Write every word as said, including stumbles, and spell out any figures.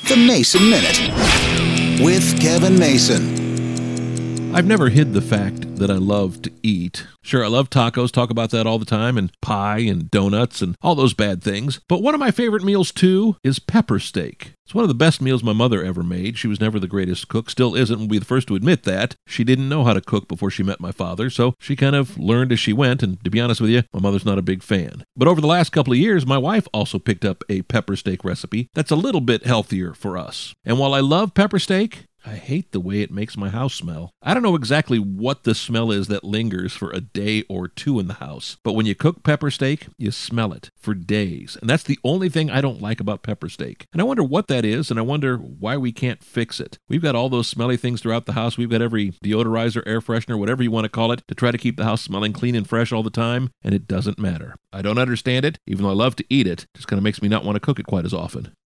The Mason Minute with Kevin Mason. I've never hid the fact that I love to eat. Sure, I love tacos, talk about that all the time, and pie and donuts and all those bad things. But one of my favorite meals, too, is pepper steak. It's one of the best meals my mother ever made. She was never the greatest cook, still isn't, will be the first to admit that. She didn't know how to cook before she met my father, so she kind of learned as she went, and to be honest with you, my mother's not a big fan. But over the last couple of years, my wife also picked up a pepper steak recipe that's a little bit healthier for us. And while I love pepper steak, I hate the way it makes my house smell. I don't know exactly what the smell is that lingers for a day or two in the house, but when you cook pepper steak, you smell it for days. And that's the only thing I don't like about pepper steak. And I wonder what that is, and I wonder why we can't fix it. We've got all those smelly things throughout the house. We've got every deodorizer, air freshener, whatever you want to call it, to try to keep the house smelling clean and fresh all the time, and it doesn't matter. I don't understand it, even though I love to eat it. It just kind of makes me not want to cook it quite as often.